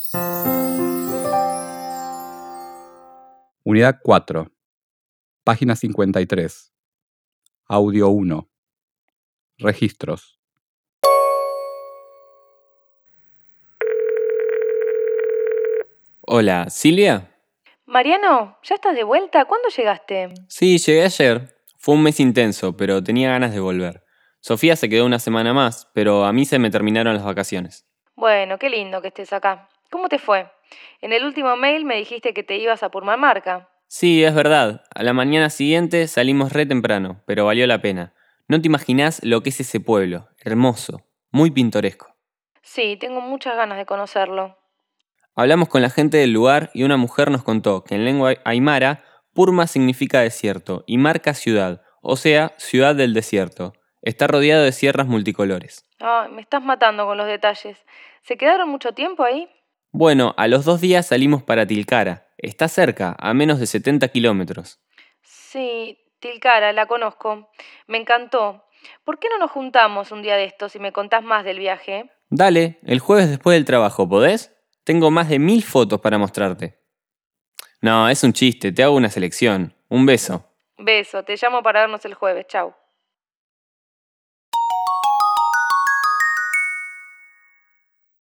Unidad 4, página 53, audio 1, registros. Hola, ¿Silvia? Mariano, ¿ya estás de vuelta? ¿Cuándo llegaste? Sí, llegué ayer. Fue un mes intenso, pero tenía ganas de volver. Sofía se quedó una semana más, pero a mí se me terminaron las vacaciones. Bueno, qué lindo que estés acá. ¿Cómo te fue? En el último mail me dijiste que te ibas a Purmamarca. Sí, es verdad. A la mañana siguiente salimos re temprano, pero valió la pena. No te imaginás lo que es ese pueblo. Hermoso, muy pintoresco. Sí, tengo muchas ganas de conocerlo. Hablamos con la gente del lugar y una mujer nos contó que en lengua aymara, Purma significa desierto y marca ciudad, o sea, ciudad del desierto. Está rodeado de sierras multicolores. Ay, me estás matando con los detalles. ¿Se quedaron mucho tiempo ahí? Bueno, a los 2 días salimos para Tilcara. Está cerca, a menos de 70 kilómetros. Sí, Tilcara, la conozco. Me encantó. ¿Por qué no nos juntamos un día de estos y me contás más del viaje? Dale, el jueves después del trabajo, ¿podés? Tengo más de 1000 fotos para mostrarte. No, es un chiste, te hago una selección. Un beso. Beso, te llamo para vernos el jueves. Chau.